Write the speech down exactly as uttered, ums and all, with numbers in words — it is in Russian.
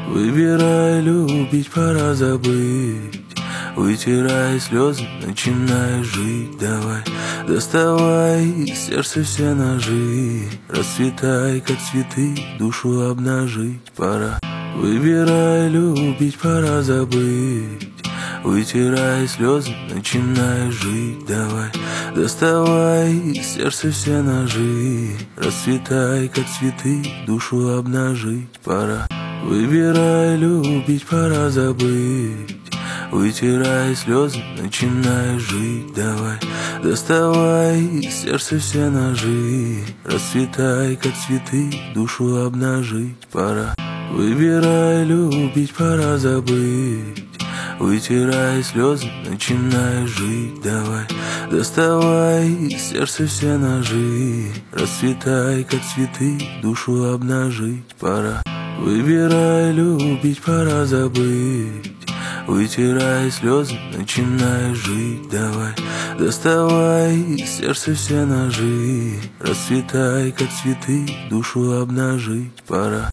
Выбирай любить, пора забыть. Вытирай слезы, начинай жить. Давай, доставай из сердца все ножи. Расцветай, как цветы, душу обнажить пора. Выбирай любить, пора забыть. Вытирай слезы, начинай жить. Давай, доставай из сердца все ножи. Расцветай, как цветы, душу обнажить пора. Выбирай любить, пора забыть. Вытирай слезы, начинай жить. Давай, доставай из сердца все ножи. Расцветай, как цветы, душу обнажить пора. Выбирай любить, пора забыть. Вытирай слезы, начинай жить. Давай, доставай из сердца все ножи. Расцветай, как цветы, душу обнажить пора. Выбирай любить, пора забыть. Вытирай слезы, начинай жить. Давай, доставай из сердца все ножи. Расцветай, как цветы, душу обнажить пора.